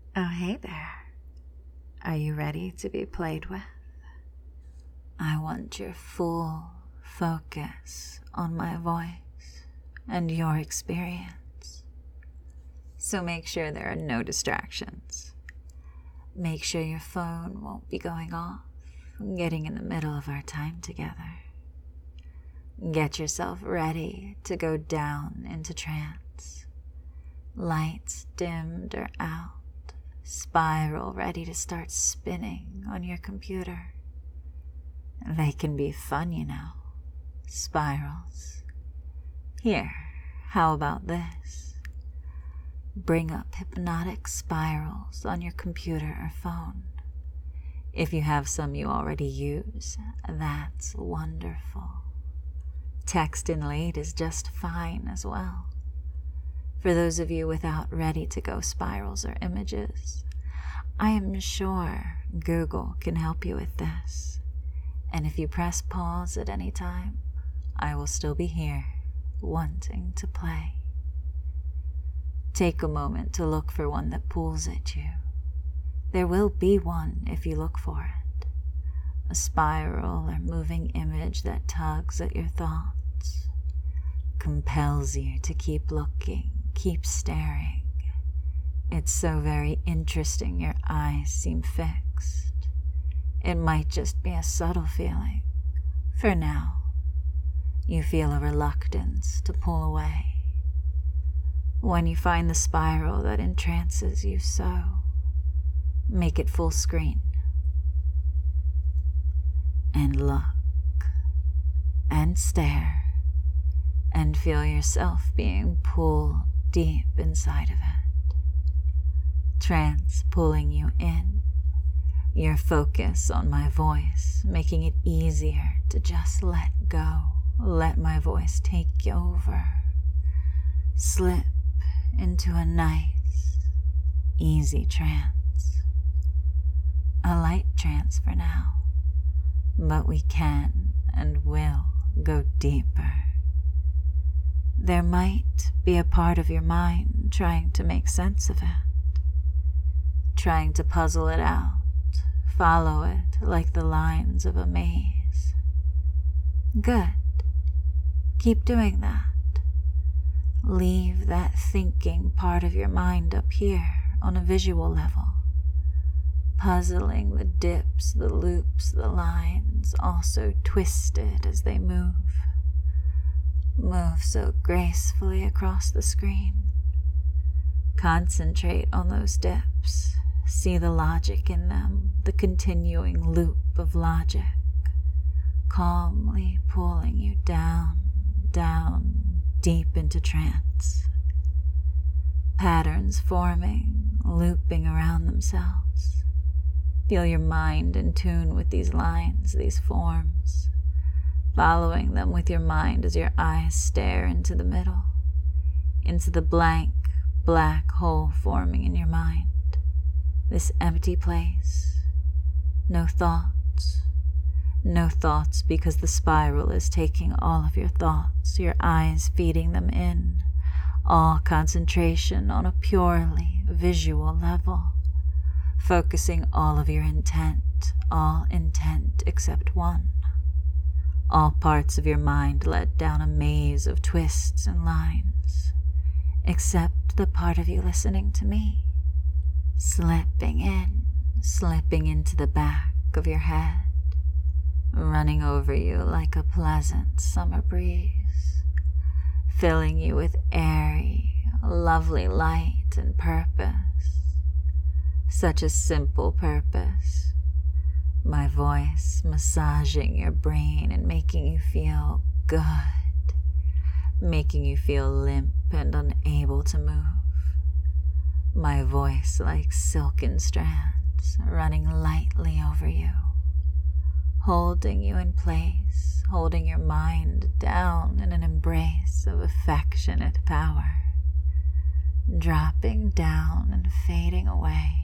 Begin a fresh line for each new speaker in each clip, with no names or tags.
Oh, hey there. Are you ready to be played with? I want your full focus on my voice and your experience. So make sure there are no distractions. Make sure your phone won't be going off, getting in the middle of our time together. Get yourself ready to go down into trance. Lights dimmed or out. Spiral ready to start spinning on your computer. They can be fun, you know, spirals. Here, how about this? Bring up hypnotic spirals on your computer or phone. If you have some you already use, that's wonderful. Text in late is just fine as well. For those of you without ready-to-go spirals or images, I am sure Google can help you with this. And if you press pause at any time, I will still be here, wanting to play. Take a moment to look for one that pulls at you. There will be one if you look for it. A spiral or moving image that tugs at your thoughts, compels you to keep looking. Keep staring. It's so very interesting your eyes seem fixed. It might just be a subtle feeling. For now, you feel a reluctance to pull away. When you find the spiral that entrances you so, make it full screen. And look, and stare, and feel yourself being pulled deep inside of it. Trance pulling you in, your focus on my voice, making it easier to just let go, let my voice take you over. Slip into a nice, easy trance. A light trance for now, but we can and will go deeper. There might be a part of your mind trying to make sense of it, trying to puzzle it out, follow it like the lines of a maze. Good. Keep doing that. Leave that thinking part of your mind up here on a visual level, puzzling the dips, the loops, the lines, also twisted as they move. Move so gracefully across the screen. Concentrate on those dips. See the logic in them, the continuing loop of logic, calmly pulling you down, down, deep into trance. Patterns forming, looping around themselves. Feel your mind in tune with these lines, these forms, following them with your mind as your eyes stare into the middle, into the blank, black hole forming in your mind. This empty place. No thoughts. No thoughts because the spiral is taking all of your thoughts, your eyes feeding them in. All concentration on a purely visual level. Focusing all of your intent, all intent except one. All parts of your mind led down a maze of twists and lines, except the part of you listening to me, slipping into the back of your head, running over you like a pleasant summer breeze, filling you with airy, lovely light and purpose. Such a simple purpose. My voice massaging your brain and making you feel good, making you feel limp and unable to move. My voice like silken strands running lightly over you, holding you in place, holding your mind down in an embrace of affectionate power, dropping down and fading away.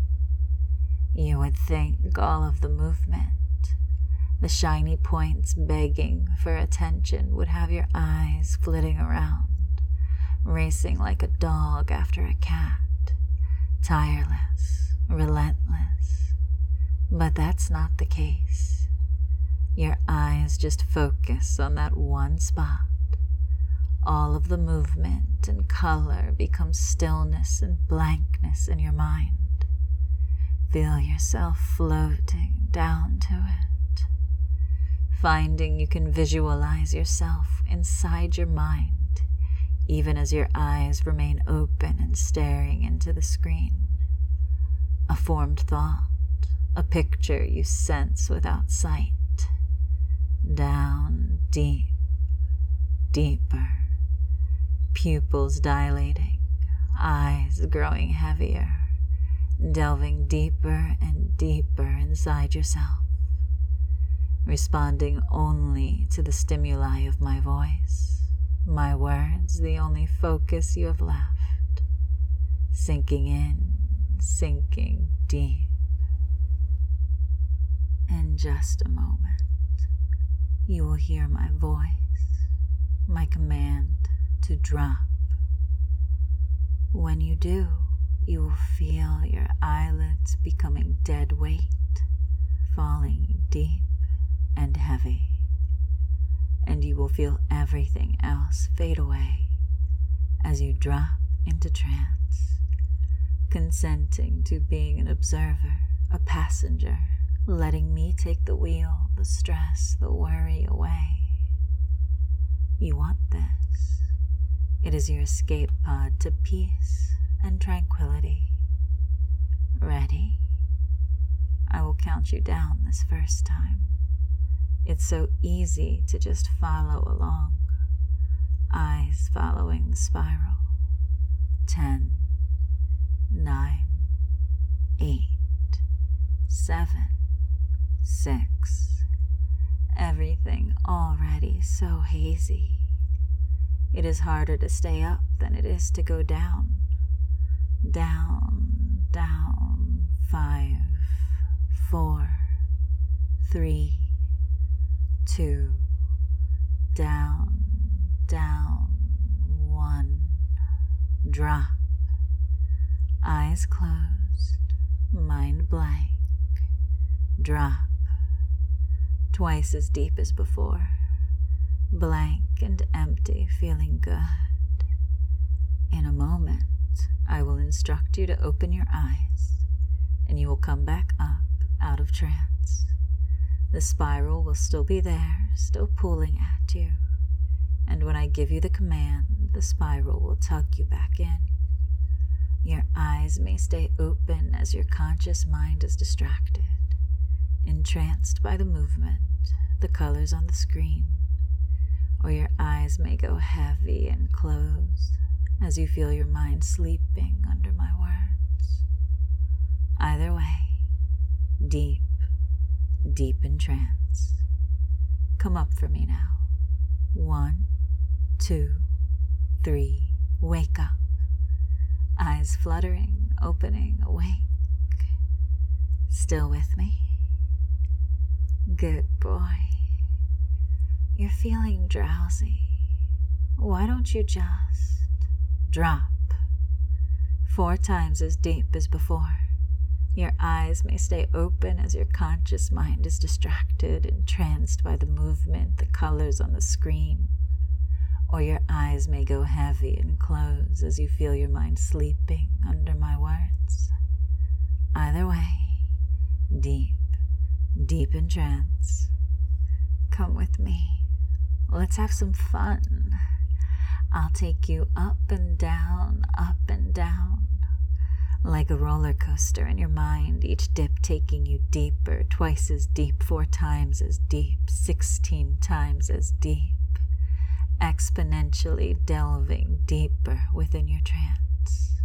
You would think all of the movement, the shiny points begging for attention, would have your eyes flitting around, racing like a dog after a cat, tireless, relentless. But that's not the case. Your eyes just focus on that one spot. All of the movement and color becomes stillness and blankness in your mind. Feel yourself floating down to it, finding you can visualize yourself inside your mind, even as your eyes remain open and staring into the screen. A formed thought, a picture you sense without sight. Down deep, deeper, pupils dilating, eyes growing heavier, delving deeper and deeper inside yourself, responding only to the stimuli of my voice, my words, the only focus you have left, sinking in, sinking deep. In just a moment, you will hear my voice, my command to drop. When you do, you will feel your eyelids becoming dead weight, falling deep and heavy, and you will feel everything else fade away as you drop into trance, consenting to being an observer, a passenger, letting me take the wheel, the stress, the worry away. You want this. It is your escape pod to peace and tranquility. Ready? I will count you down this first time. It's so easy to just follow along, eyes following the spiral. 10, 9, 8, 7, 6. Everything already so hazy. It is harder to stay up than it is to go down. Down, down. 5, 4, 3, 2. Down, down. 1. Drop. Eyes closed, mind blank. Drop. Twice as deep as before, blank and empty, feeling good. In a moment, I will instruct you to open your eyes, and you will come back up out of trance. The spiral will still be there, still pulling at you, and when I give you the command, the spiral will tug you back in. Your eyes may stay open as your conscious mind is distracted, entranced by the movement, the colors on the screen, or your eyes may go heavy and close as you feel your mind sleeping under my words. Either way, deep, deep in trance. Come up for me now. 1, 2, 3, wake up. Eyes fluttering, opening, awake. Still with me? Good boy. You're feeling drowsy. Why don't you just drop? 4 times as deep as before. Your eyes may stay open as your conscious mind is distracted, entranced by the movement, the colors on the screen. Or your eyes may go heavy and close as you feel your mind sleeping under my words. Either way, deep, deep in trance. Come with me. Let's have some fun. I'll take you up and down, like a roller coaster in your mind, each dip taking you deeper, twice as deep, 4 times as deep, 16 times as deep, exponentially delving deeper within your trance.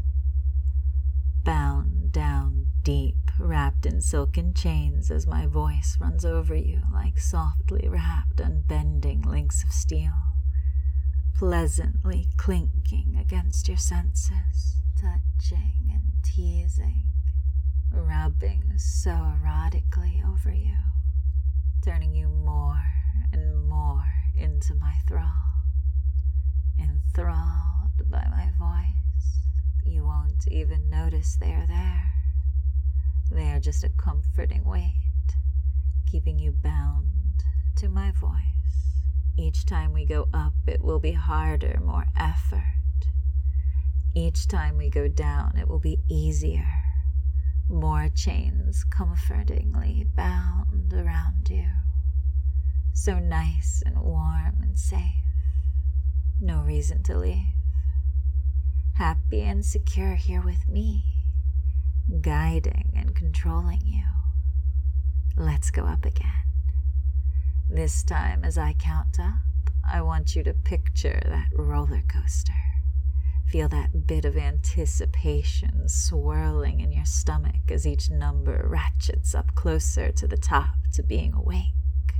Bound down deep, wrapped in silken chains as my voice runs over you like softly wrapped, unbending links of steel, pleasantly clinking against your senses, touching and teasing, rubbing so erotically over you, turning you more and more into my thrall. Enthralled by my voice, You won't even notice they are there. They are just a comforting weight, keeping you bound to my voice. Each time we go up, it will be harder, more effort. Each time we go down, it will be easier. More chains comfortingly bound around you. So nice and warm and safe. No reason to leave. Happy and secure here with me, guiding and controlling you. Let's go up again. This time, as I count up, I want you to picture that roller coaster. Feel that bit of anticipation swirling in your stomach as each number ratchets up closer to the top, to being awake.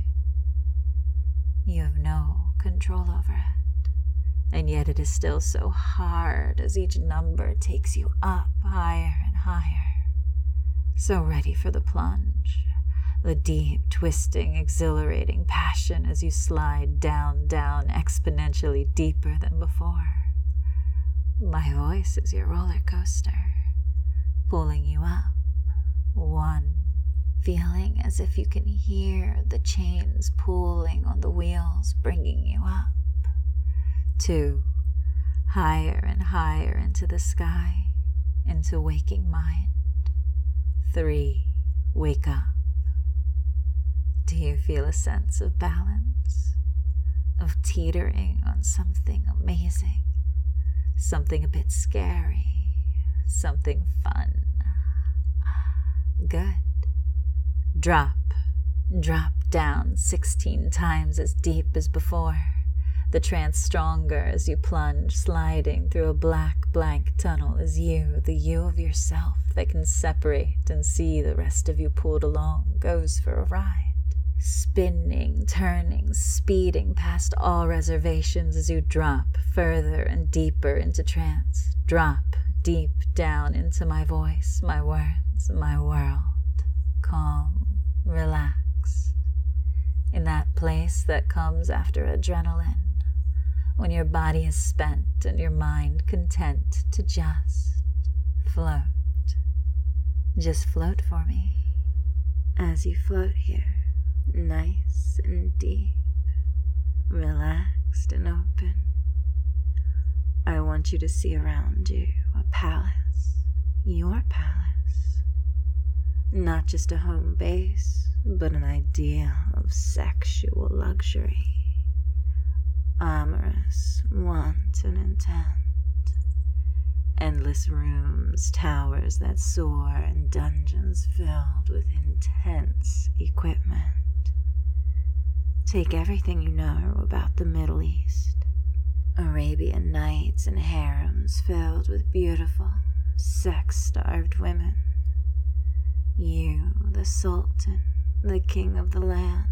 You have no control over it, and yet it is still so hard as each number takes you up higher and higher. So ready for the plunge, the deep, twisting, exhilarating passion as you slide down, exponentially deeper than before. My voice is your roller coaster, pulling you up. 1, feeling as if you can hear the chains pulling on the wheels, bringing you up. 2, higher and higher into the sky, into waking mind. 3, wake up. Do you feel a sense of balance, of teetering on something amazing? Something a bit scary, something fun. Good. Drop down 16 times as deep as before. The trance stronger as you plunge, sliding through a black, blank tunnel as you, the you of yourself that can separate and see the rest of you pulled along, goes for a ride. Spinning, turning, speeding past all reservations as you drop further and deeper into trance. Drop deep down into my voice, my words, my world. Calm, relaxed. In that place that comes after adrenaline, when your body is spent and your mind content to just float. Just float for me as you float here. Nice and deep, relaxed and open. I want you to see around you a palace, your palace. Not just a home base, but an ideal of sexual luxury. Amorous, wanton intent. Endless rooms, towers that soar, and dungeons filled with intense equipment. Take everything you know about the Middle East. Arabian nights and harems filled with beautiful, sex-starved women. You, the Sultan, the king of the land.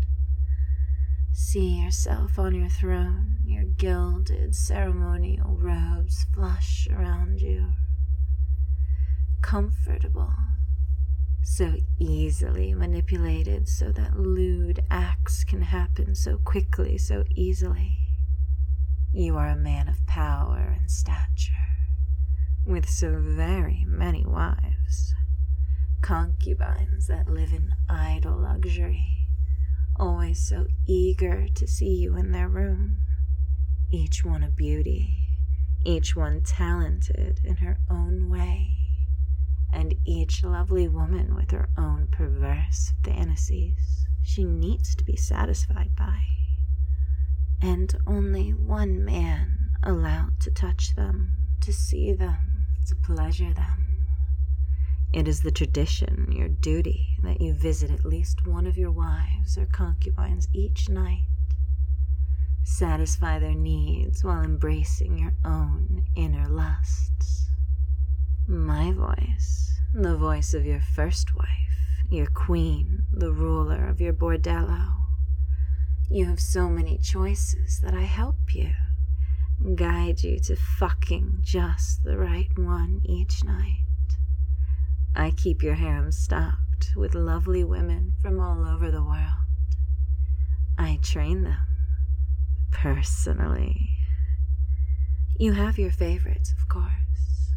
See yourself on your throne, your gilded ceremonial robes flush around you. Comfortable. So easily manipulated so that lewd acts can happen so quickly, so easily. You are a man of power and stature, with so very many wives, concubines that live in idle luxury, always so eager to see you in their room, each one a beauty, each one talented in her own way, and each lovely woman with her own perverse fantasies she needs to be satisfied by, and only one man allowed to touch them, to see them, to pleasure them. It is the tradition, your duty, that you visit at least one of your wives or concubines each night. Satisfy their needs while embracing your own inner lusts. My voice, the voice of your first wife, your queen, the ruler of your bordello. You have so many choices that I help you, guide you to fucking just the right one each night. I keep your harem stocked with lovely women from all over the world. I train them personally. You have your favorites, of course.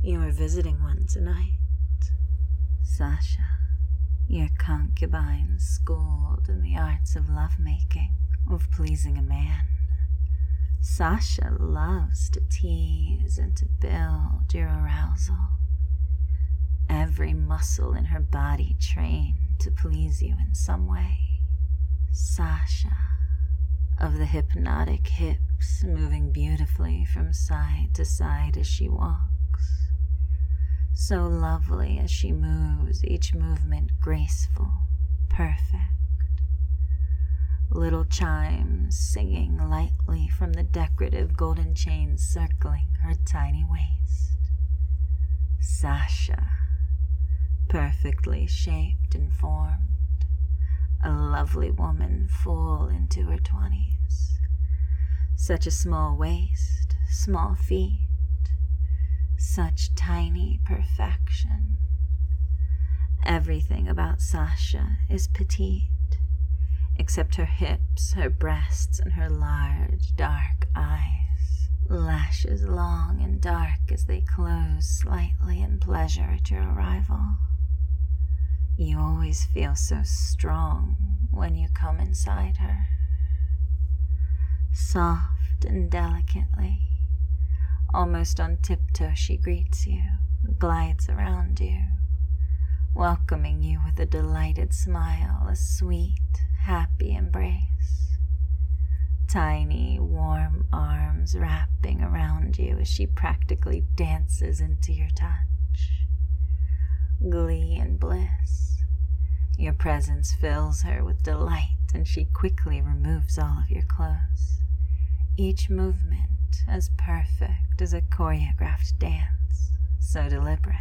You are visiting one tonight. Sasha, your concubine schooled in the arts of lovemaking, of pleasing a man. Sasha loves to tease and to build your arousal. Every muscle in her body trained to please you in some way. Sasha, of the hypnotic hips moving beautifully from side to side as she walks. So lovely as she moves, each movement graceful, perfect. Little chimes singing lightly from the decorative golden chains circling her tiny waist. Sasha, perfectly shaped and formed, a lovely woman full into her 20s. Such a small waist, small feet, such tiny perfection. Everything about Sasha is petite, except her hips, her breasts, and her large, dark eyes, lashes long and dark as they close slightly in pleasure at your arrival. You always feel so strong when you come inside her. Soft and delicately, almost on tiptoe, she greets you, glides around you, welcoming you with a delighted smile, a sweet, happy embrace. Tiny, warm arms wrapping around you as she practically dances into your touch. Glee and bliss. Your presence fills her with delight, and she quickly removes all of your clothes. Each movement as perfect as a choreographed dance, so deliberate,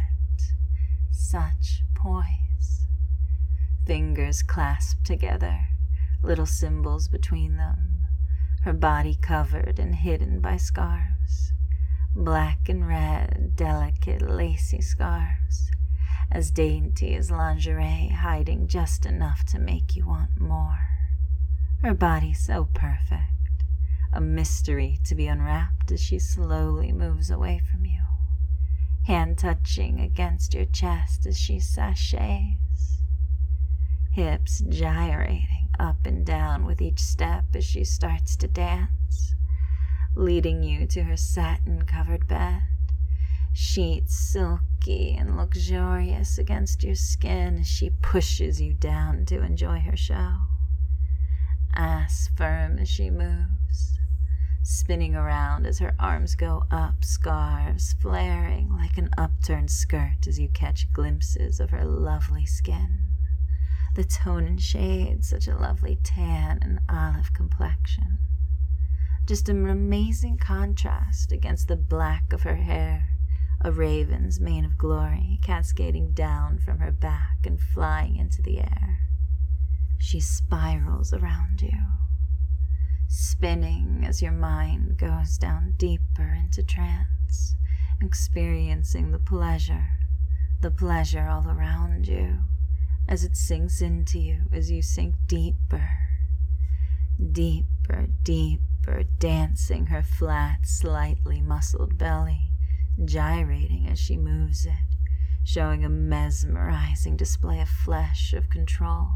such poise. Fingers clasped together, little symbols between them, her body covered and hidden by scarves, black and red, delicate, lacy scarves, as dainty as lingerie, hiding just enough to make you want more. Her body so perfect, a mystery to be unwrapped as she slowly moves away from you, hand touching against your chest as she sashays, hips gyrating up and down with each step as she starts to dance, leading you to her satin-covered bed, sheets silky and luxurious against your skin as she pushes you down to enjoy her show, ass firm as she moves, spinning around as her arms go up, scarves flaring like an upturned skirt as you catch glimpses of her lovely skin, the tone and shade, such a lovely tan and olive complexion. Just an amazing contrast against the black of her hair, a raven's mane of glory cascading down from her back and flying into the air. She spirals around you, spinning as your mind goes down deeper into trance, experiencing the pleasure all around you, as it sinks into you as you sink deeper, deeper, deeper, dancing her flat, slightly muscled belly, gyrating as she moves it, showing a mesmerizing display of flesh, of control.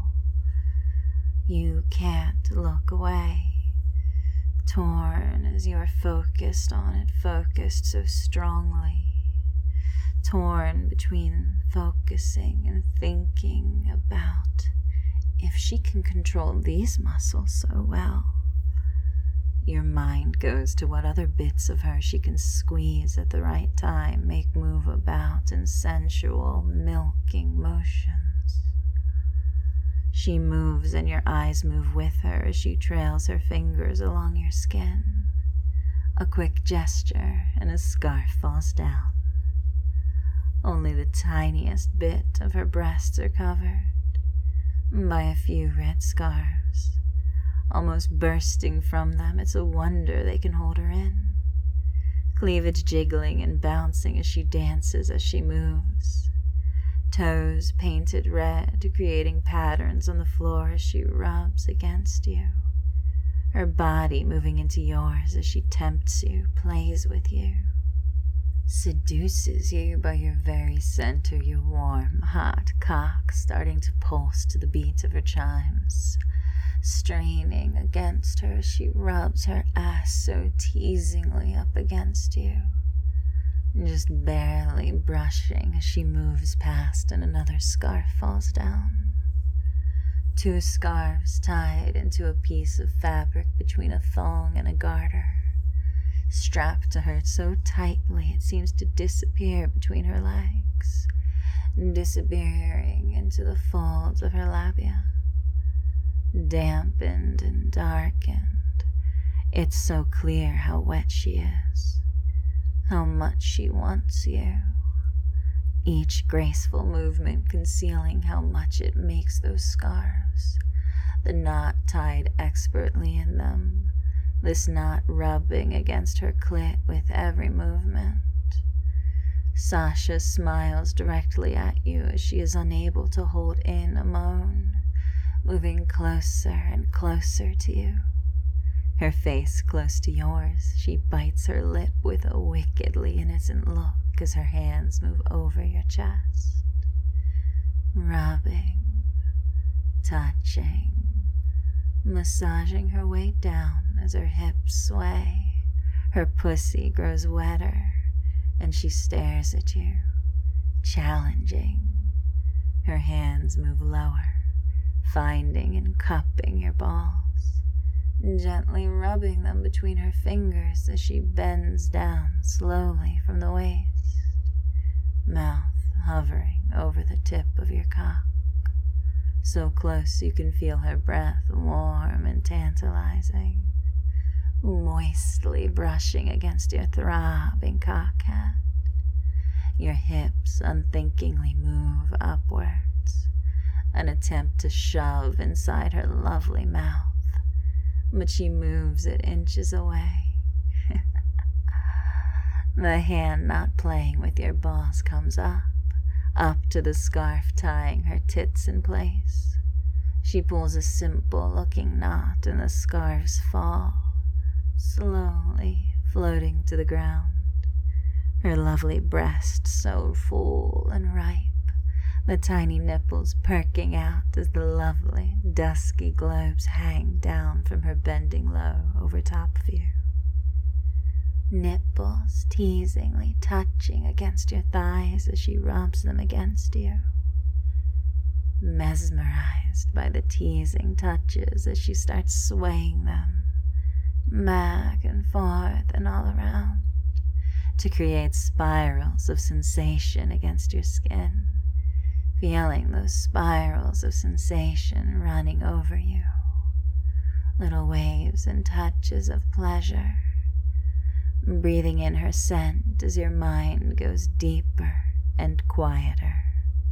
You can't look away, torn as you are focused on it, focused so strongly, torn between focusing and thinking about if she can control these muscles so well. Your mind goes to what other bits of her she can squeeze at the right time, make move about in sensual, milking motions. She moves and your eyes move with her as she trails her fingers along your skin. A quick gesture and a scarf falls down. Only the tiniest bit of her breasts are covered by a few red scarves. Almost bursting from them, it's a wonder they can hold her in. Cleavage jiggling and bouncing as she dances, as she moves. Toes painted red, creating patterns on the floor as she rubs against you. Her body moving into yours as she tempts you, plays with you. seduces you by your very center, your warm, hot cock starting to pulse to the beat of her chimes, straining against her as she rubs her ass so teasingly up against you, just barely brushing as she moves past and another scarf falls down. 2 scarves tied into a piece of fabric between a thong and a garter, strapped to her so tightly it seems to disappear between her legs, disappearing into the folds of her labia. Dampened and darkened, it's so clear how wet she is, how much she wants you, each graceful movement concealing how much it makes those scarves, the knot tied expertly in them, this knot rubbing against her clit with every movement. Sasha smiles directly at you as she is unable to hold in a moan, moving closer and closer to you. Her face close to yours, she bites her lip with a wickedly innocent look as her hands move over your chest, rubbing, touching, massaging her way down as her hips sway. Her pussy grows wetter, and she stares at you, challenging. Her hands move lower, finding and cupping your balls, gently rubbing them between her fingers as she bends down slowly from the waist, mouth hovering over the tip of your cock, so close you can feel her breath warm and tantalizing, moistly brushing against your throbbing cock head. Your hips unthinkingly move upwards, an attempt to shove inside her lovely mouth, but she moves it inches away. The hand not playing with your balls comes up to the scarf tying her tits in place. She pulls a simple-looking knot and the scarves fall, slowly floating to the ground. Her lovely breast so full and ripe, the tiny nipples perking out as the lovely, dusky globes hang down from her bending low over top of you. Nipples teasingly touching against your thighs as she rubs them against you. Mesmerized by the teasing touches as she starts swaying them back and forth and all around to create spirals of sensation against your skin, feeling those spirals of sensation running over you, little waves and touches of pleasure, breathing in her scent as your mind goes deeper and quieter.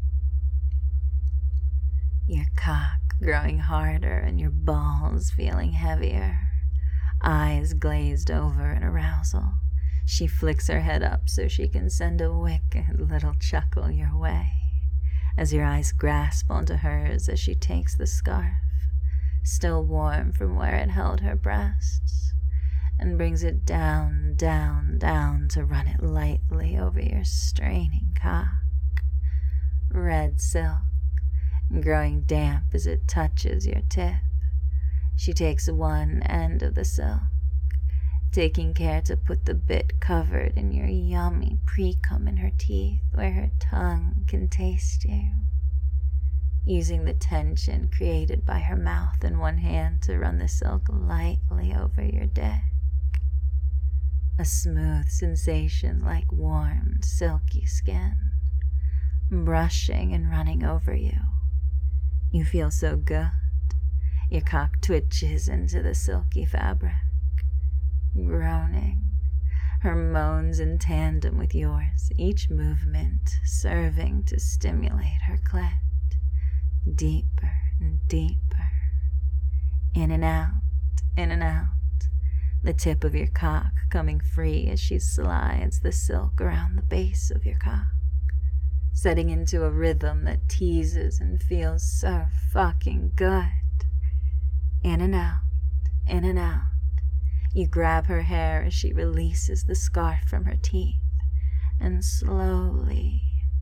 Your cock growing harder and your balls feeling heavier, eyes glazed over in arousal. She flicks her head up so she can send a wicked little chuckle your way as your eyes grasp onto hers as she takes the scarf, still warm from where it held her breasts, and brings it down, down, down to run it lightly over your straining cock. Red silk, growing damp as it touches your tip. She takes one end of the silk, taking care to put the bit covered in your yummy pre-cum in her teeth where her tongue can taste you, using the tension created by her mouth in one hand to run the silk lightly over your dick. A smooth sensation like warmed, silky skin, brushing and running over you. You feel so good. Your cock twitches into the silky fabric, groaning, her moans in tandem with yours, each movement serving to stimulate her clit, deeper and deeper, in and out, in and out, the tip of your cock coming free as she slides the silk around the base of your cock, setting into a rhythm that teases and feels so fucking good. In and out, in and out. You grab her hair as she releases the scarf from her teeth, and slowly,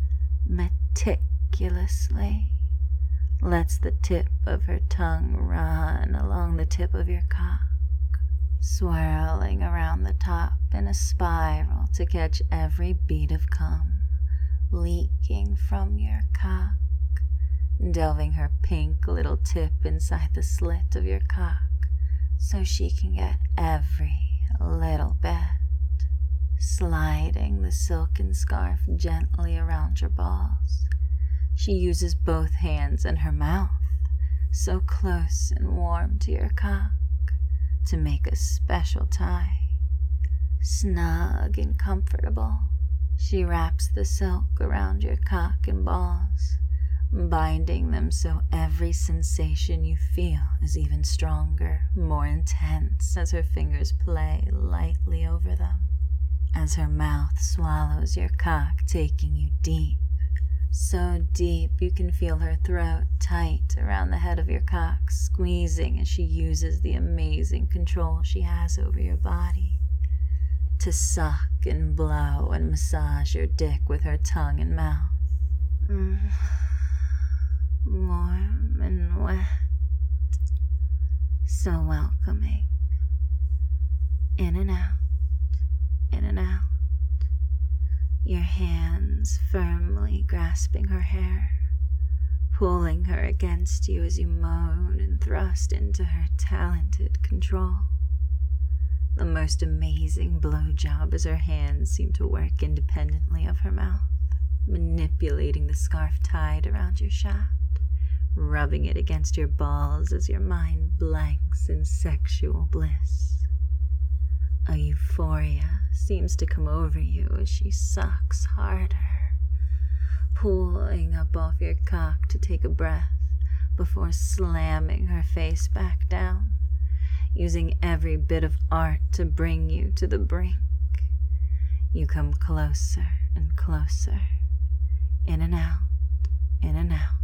meticulously, lets the tip of her tongue run along the tip of your cock, swirling around the top in a spiral to catch every bead of cum leaking from your cock, delving her pink little tip inside the slit of your cock so she can get every little bit, sliding the silken scarf gently around your balls. She uses both hands and her mouth, so close and warm to your cock, to make a special tie. Snug and comfortable, she wraps the silk around your cock and balls, binding them so every sensation you feel is even stronger, more intense as her fingers play lightly over them, as her mouth swallows your cock, taking you deep, so deep you can feel her throat tight around the head of your cock, squeezing as she uses the amazing control she has over your body to suck and blow and massage your dick with her tongue and mouth. Warm and wet, so welcoming. In and out, in and out. Your hands firmly grasping her hair, pulling her against you as you moan and thrust into her talented control. The most amazing blowjob as her hands seem to work independently of her mouth, manipulating the scarf tied around your shaft, rubbing it against your balls as your mind blanks in sexual bliss. A euphoria seems to come over you as she sucks harder, pulling up off your cock to take a breath before slamming her face back down, using every bit of art to bring you to the brink. You come closer and closer, in and out, in and out,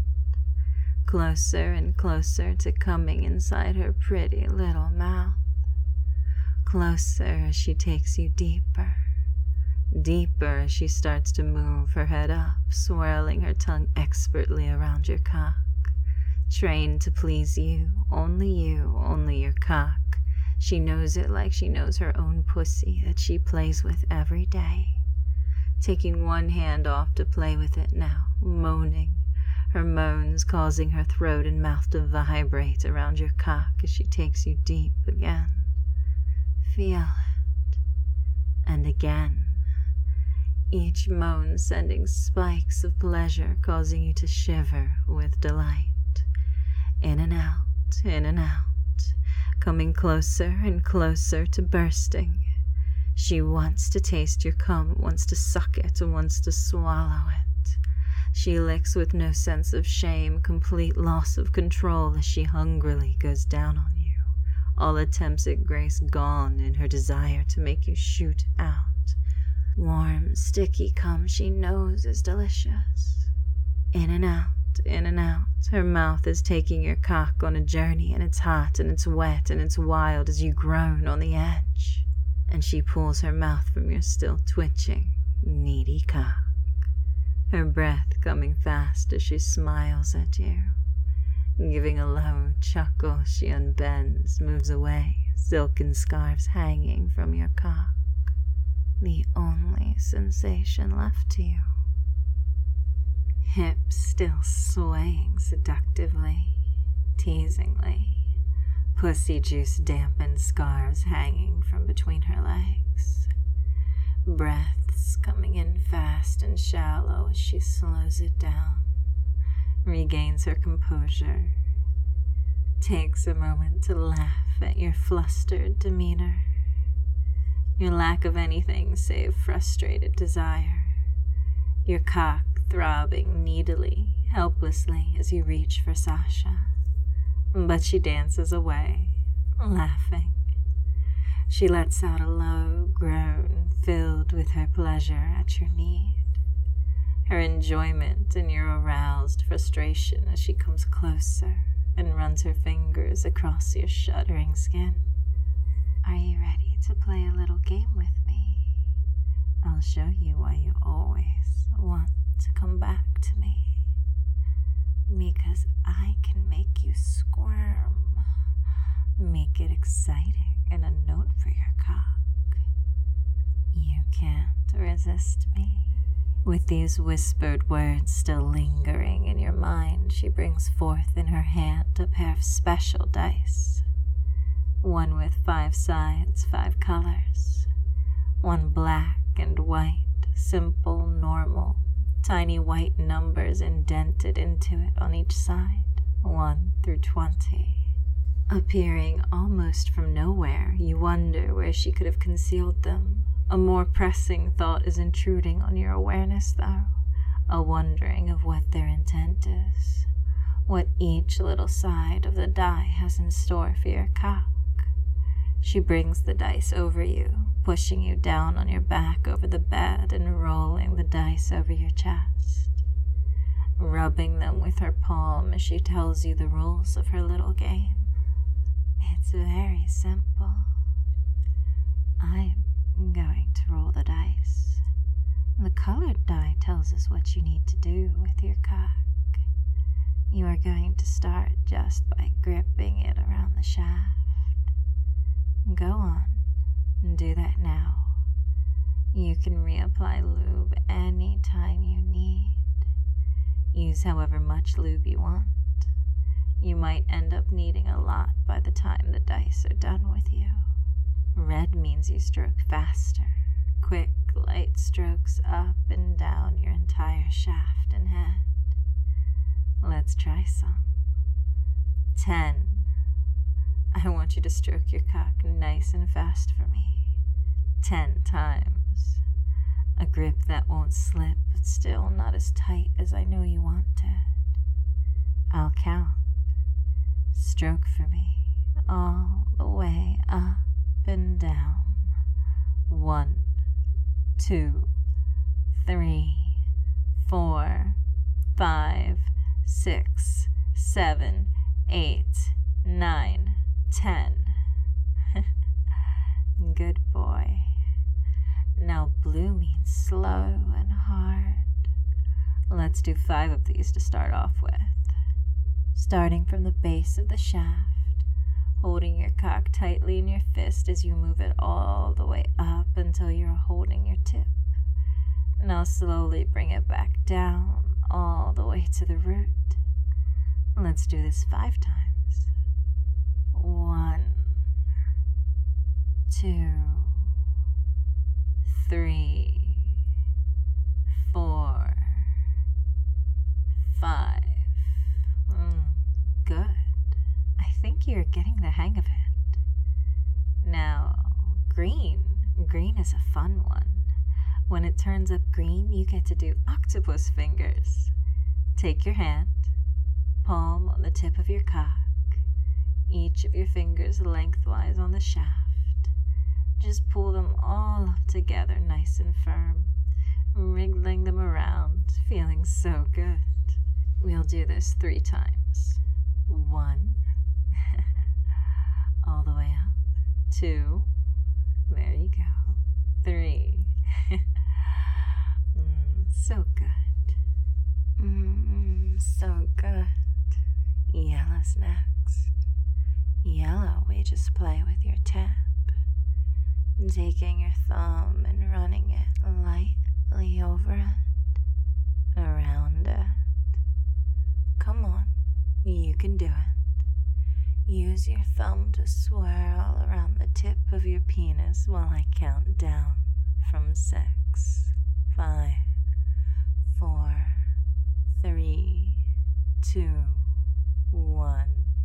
closer and closer to coming inside her pretty little mouth. Closer as she takes you deeper, deeper as she starts to move her head up, swirling her tongue expertly around your cock, trained to please you, only your cock. She knows it like she knows her own pussy that she plays with every day, taking one hand off to play with it now, moaning, her moans causing her throat and mouth to vibrate around your cock as she takes you deep again. Feel it. And again, each moan sending spikes of pleasure, causing you to shiver with delight. In and out, in and out, coming closer and closer to bursting. She wants to taste your cum, wants to suck it, wants to swallow it. She licks with no sense of shame, complete loss of control as she hungrily goes down on you, all attempts at grace gone in her desire to make you shoot out. Warm, sticky cum she knows is delicious. In and out, in and out. Her mouth is taking your cock on a journey, and it's hot, and it's wet, and it's wild as you groan on the edge. And she pulls her mouth from your still twitching, needy cock. Her breath coming fast as she smiles at you. Giving a low chuckle, she unbends, moves away, silken scarves hanging from your cock. The only sensation left to you. Hips still swaying seductively, teasingly, pussy juice dampened scarves hanging from between her legs. Breaths coming in fast and shallow as she slows it down, regains her composure, takes a moment to laugh at your flustered demeanor, your lack of anything save frustrated desire, your cock throbbing needily, helplessly as you reach for Sasha. But she dances away, laughing. She lets out a low groan filled with her pleasure at your need, her enjoyment in your aroused frustration as she comes closer and runs her fingers across your shuddering skin. Are you ready to play a little game with me? I'll show you why you always want to come back to me. Because I can make you squirm. Make it exciting and a note for your cock. You can't resist me. With these whispered words still lingering in your mind, she brings forth in her hand a pair of special dice. One with 5 sides, 5 colors. One black and white, simple, normal, tiny white numbers indented into it on each side, 1 through 20. Appearing almost from nowhere, you wonder where she could have concealed them. A more pressing thought is intruding on your awareness, though, a wondering of what their intent is, what each little side of the die has in store for your cock. She brings the dice over you, pushing you down on your back over the bed and rolling the dice over your chest, rubbing them with her palm as she tells you the rules of her little game. It's very simple. I'm going to roll the dice. The colored die tells us what you need to do with your cock. You are going to start just by gripping it around the shaft. Go on and do that now. You can reapply lube any time you need. Use however much lube you want. You might end up needing a lot by the time the dice are done with you. Red means you stroke faster, quick, light strokes up and down your entire shaft and head. Let's try some. 10. I want you to stroke your cock nice and fast for me. 10 times. A grip that won't slip, but still not as tight as I know you want it. I'll count. Stroke for me, all the way up and down. 1, 2, 3, 4, 5, 6, 7, 8, 9, 10. Good boy. Now blue means slow and hard. Let's do 5 of these to start off with. Starting from the base of the shaft, holding your cock tightly in your fist as you move it all the way up until you're holding your tip. Now slowly bring it back down all the way to the root. Let's do this 5 times. 1, 2, 3, 4, 5. Good. I think you're getting the hang of it. Now, green. Green is a fun one. When it turns up green, you get to do octopus fingers. Take your hand, palm on the tip of your cock, each of your fingers lengthwise on the shaft. Just pull them all up together nice and firm, wriggling them around, feeling so good. We'll do this 3 times. 1, all the way up. 2, there you go. 3, so good. So good. Yellow's next. Yellow, we just play with your tip, taking your thumb and running it lightly over it, around it. Come on, you can do it. Use your thumb to swirl around the tip of your penis while I count down from 6, 5, 4, 3, 2, 1.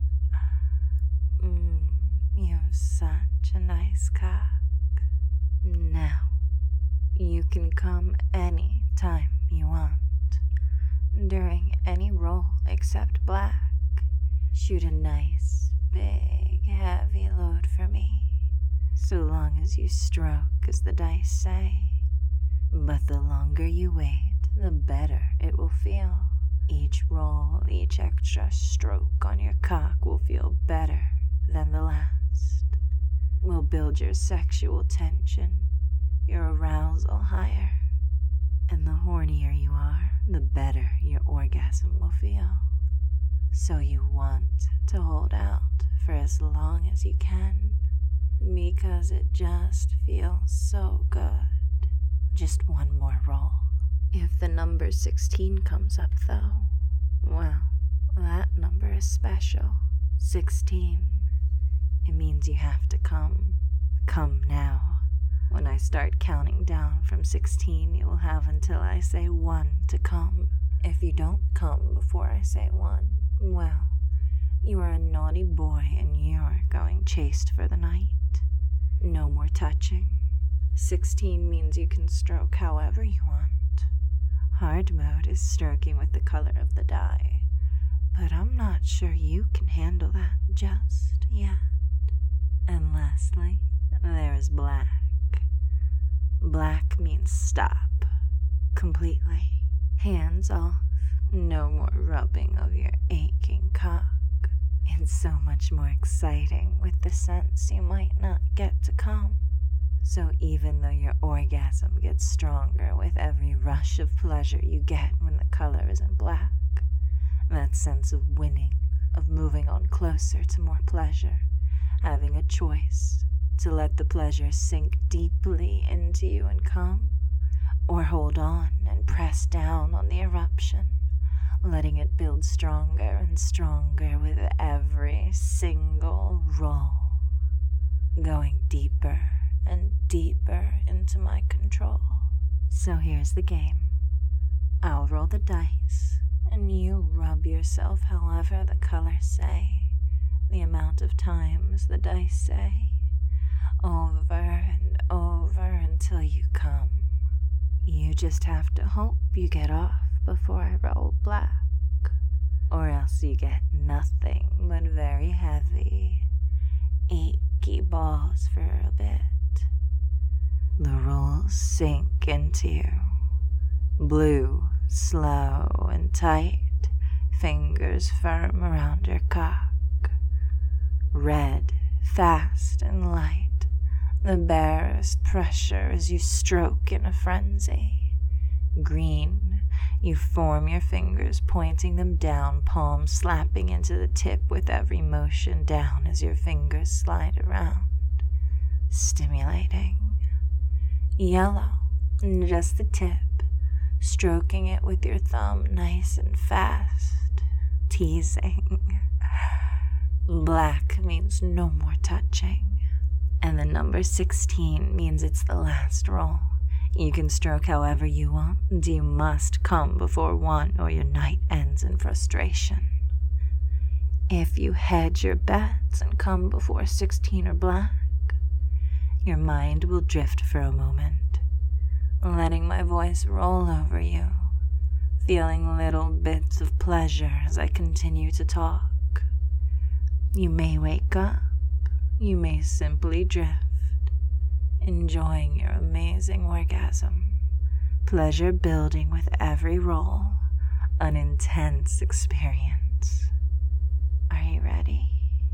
You have such a nice cock. Now, you can come any time you want, during any roll except black. Shoot a nice, big, heavy load for me, so long as you stroke as the dice say. But the longer you wait, the better it will feel. Each roll, each extra stroke on your cock will feel better than the last. Will build your sexual tension
your arousal higher. And the hornier you are, the better your orgasm will feel. So you want to hold out for as long as you can, because it just feels so good. Just one more roll. If the number 16 comes up though, well, that number is special. 16. It means you have to come. Come now. When I start counting down from 16, you will have until I say 1 to come. If you don't come before I say 1, well, you are a naughty boy and you're going chaste for the night. No more touching. 16 means you can stroke however you want. Hard mode is stroking with the color of the die, but I'm not sure you can handle that just yet. And lastly, there is black. Black means stop. Completely. Hands off. No more rubbing of your aching cock. It's so much more exciting with the sense you might not get to come. So even though your orgasm gets stronger with every rush of pleasure you get when the color is in black, that sense of winning, of moving on closer to more pleasure, having a choice to let the pleasure sink deeply into you and come, or hold on and press down on the eruption, letting it build stronger and stronger with every single roll, going deeper and deeper into my control. So here's the game. I'll roll the dice, and you rub yourself however the colors say, the amount of times the dice say, over and over until you come. You just have to hope you get off before I roll black, or else you get nothing but very heavy, achy balls for a bit. The rolls sink into you. Blue, slow and tight, fingers firm around your cock. Red, fast and light, the barest pressure as you stroke in a frenzy. Green, you form your fingers, pointing them down, palms slapping into the tip with every motion down as your fingers slide around, stimulating. Yellow, just the tip, stroking it with your thumb nice and fast, teasing. Black means no more touching, and the number 16 means it's the last roll. You can stroke however you want, and you must come before 1 or your night ends in frustration. If you hedge your bets and come before 16 or black, your mind will drift for a moment, letting my voice roll over you, feeling little bits of pleasure as I continue to talk. You may wake up, you may simply drift, enjoying your amazing orgasm, pleasure building with every roll, an intense experience. Are you ready?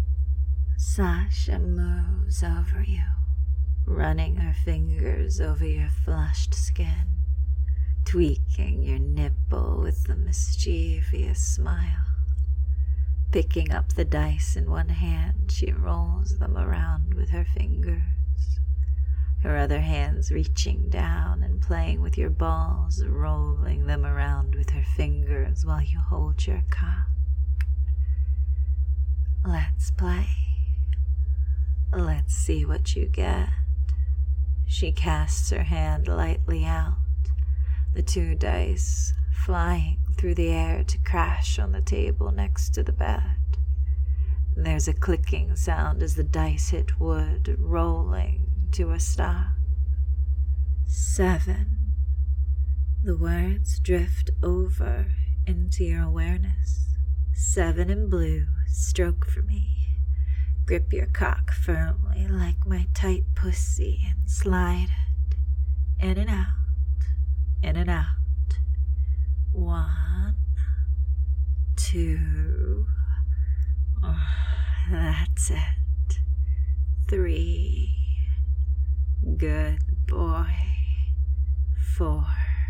Sasha moves over you, running her fingers over your flushed skin, tweaking your nipple with a mischievous smile. Picking up the dice in one hand, she rolls them around with her fingers, her other hands reaching down and playing with your balls, rolling them around with her fingers while you hold your cock. Let's play. Let's see what you get. She casts her hand lightly out, the 2 dice flying through the air to crash on the table next to the bed. There's a clicking sound as the dice hit wood, rolling to a stop. 7. The words drift over into your awareness. 7 in blue, stroke for me. Grip your cock firmly like my tight pussy and slide it in and out, in and out. 1, 2, that's it. 3, good boy. 4.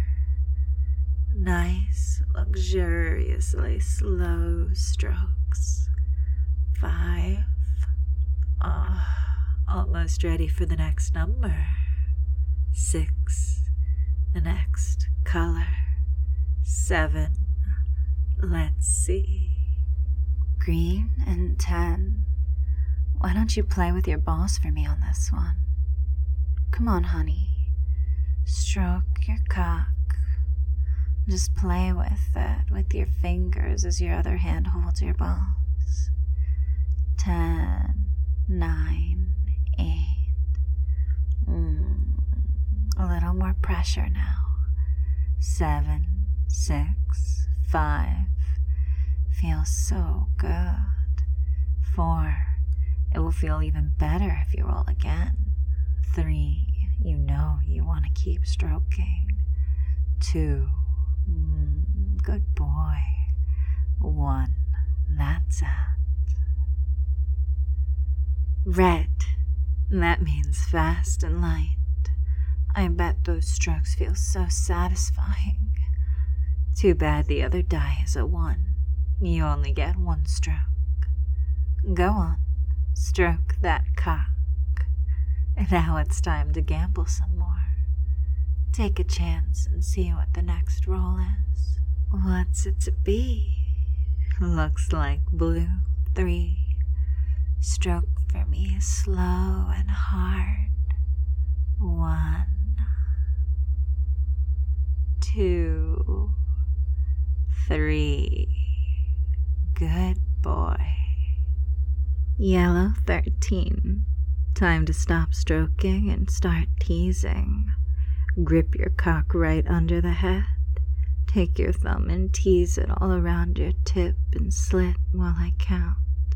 Nice, luxuriously slow strokes. 5. Almost ready for the next number. 6. The next color. 7. Let's see. Green and 10. Why don't you play with your balls for me on this one? Come on, honey. Stroke your cock. Just play with it with your fingers as your other hand holds your balls. 10, 9, 8. A little more pressure now. 7, 6, 5. Feels so good. 4. It will feel even better if you roll again. 3. You know you want to keep stroking. 2. Good boy. 1. That's it. Red. That means fast and light. I bet those strokes feel so satisfying. Too bad the other die is a 1. You only get 1 stroke. Go on. Stroke that cock. Now it's time to gamble some more. Take a chance and see what the next roll is. What's it to be? Looks like blue. 3. Stroke for me slow and hard. 1. 2. 3. Good boy. Yellow 13. Time to stop stroking and start teasing. Grip your cock right under the head. Take your thumb and tease it all around your tip and slit while I count.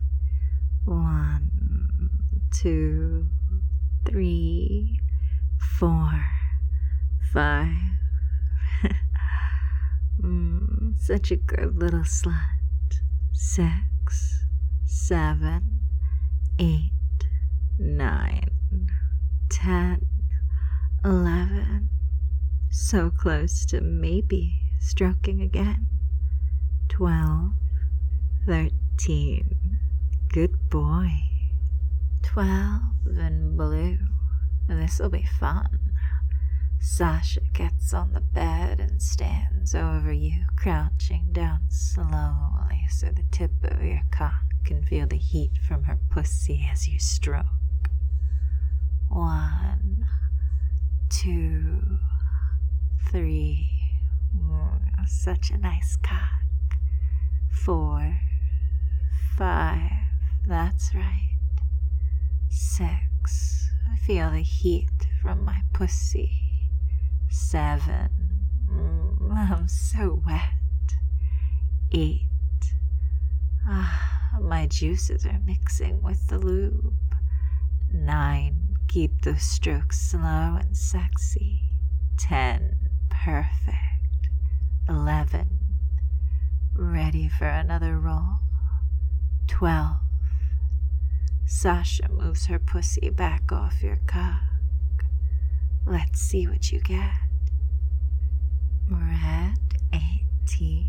1, 2, 3, 4, 5. Such a good little slut. 6, 7, 8, 9, 10, 11. So close to maybe stroking again. 12, 13. Good boy. 12 and blue. This'll be fun. Sasha gets on the bed and stands over you, crouching down slowly so the tip of your cock can feel the heat from her pussy as you stroke. 1, 2, 3. Such a nice cock. 4, 5. That's right. 6. I feel the heat from my pussy. 7. I'm so wet. 8. My juices are mixing with the lube. 9. Keep those strokes slow and sexy. 10. Perfect. 11. Ready for another roll. 12. Sasha moves her pussy back off your cock. Let's see what you get. Red 18.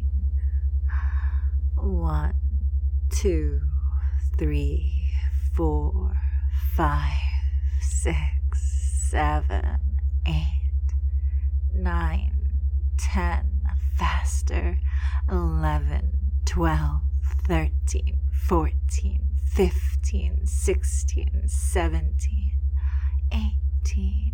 1, 2, 3, 4, 5, 6, 7, 8, 9, 10. Faster. 11, 12, 13, 14, 15, 16, 17, 18.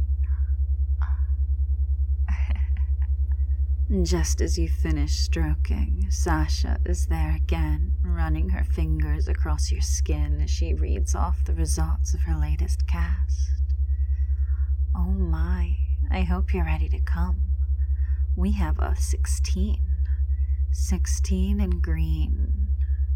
Just as you finish stroking, Sasha is there again, running her fingers across your skin as she reads off the results of her latest cast. Oh my, I hope you're ready to come. We have a 16. 16 in green.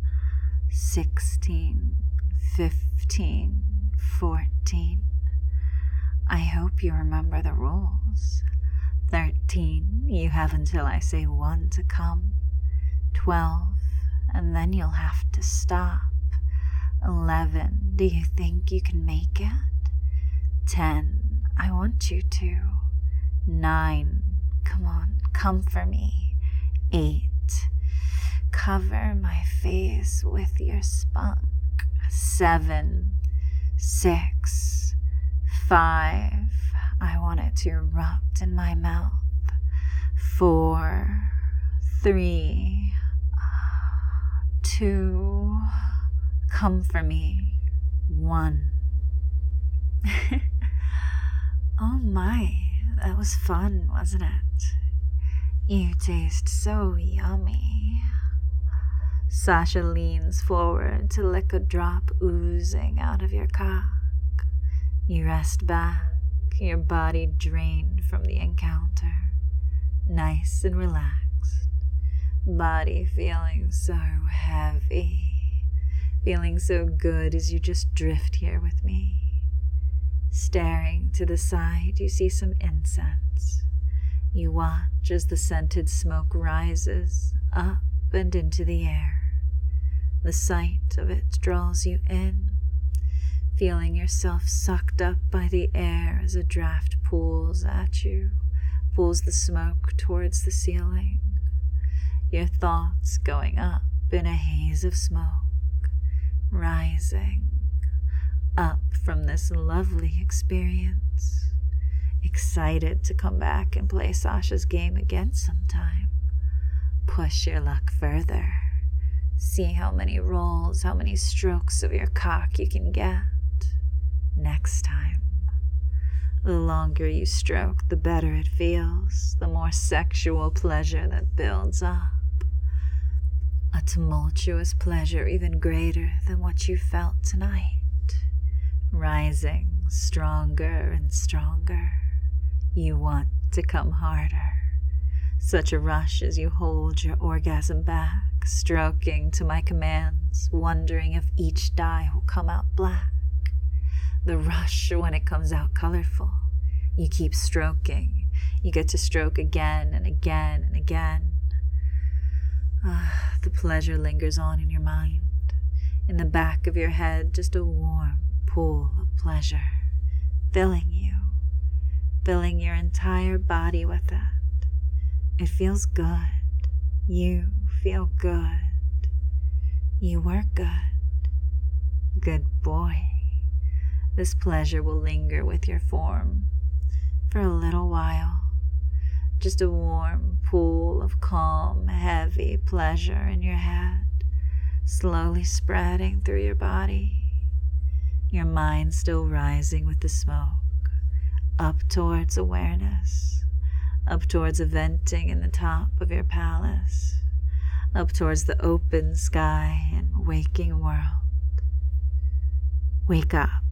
16, 15, 14. I hope you remember the rules. 13, you have until I say 1 to come. 12, and then you'll have to stop. 11, do you think you can make it? 10,
I want you to. 9. Come on, come for me. 8. Cover my face with your spunk. 7. 6. 5. I want it to erupt in my mouth. 4. 3. 2. Come for me. 1. Oh my, that was fun, wasn't it? You taste so yummy. Sasha leans forward to lick a drop oozing out of your cock. You rest back, your body drained from the encounter, nice and relaxed, body feeling so heavy, feeling so good as you just drift here with me. Staring to the side, you see some incense. You watch as the scented smoke rises up and into the air. The sight of it draws you in, feeling yourself sucked up by the air as a draft pulls at you, pulls the smoke towards the ceiling. Your thoughts going up in a haze of smoke, rising up from this lovely experience, excited to come back and play Sasha's game again sometime. Push your luck further. See how many rolls, how many strokes of your cock you can get next time. The longer you stroke, the better it feels, the more sexual pleasure that builds up. A tumultuous pleasure even greater than what you felt tonight. Rising stronger and stronger. You want to come harder. Such a rush as you hold your orgasm back, stroking to my commands, wondering if each die will come out black. The rush when it comes out colorful. You keep stroking. You get to stroke again and again and again. The pleasure lingers on in your mind. In the back of your head, just a warm pool of pleasure, filling you, filling your entire body with it. It feels good. You feel good. You were good. Good boy. This pleasure will linger with your form for a little while. Just a warm pool of calm, heavy pleasure in your head, slowly spreading through your body. Your mind still rising with the smoke, up towards awareness, up towards a venting in the top of your palace, up towards the open sky and waking world. Wake up.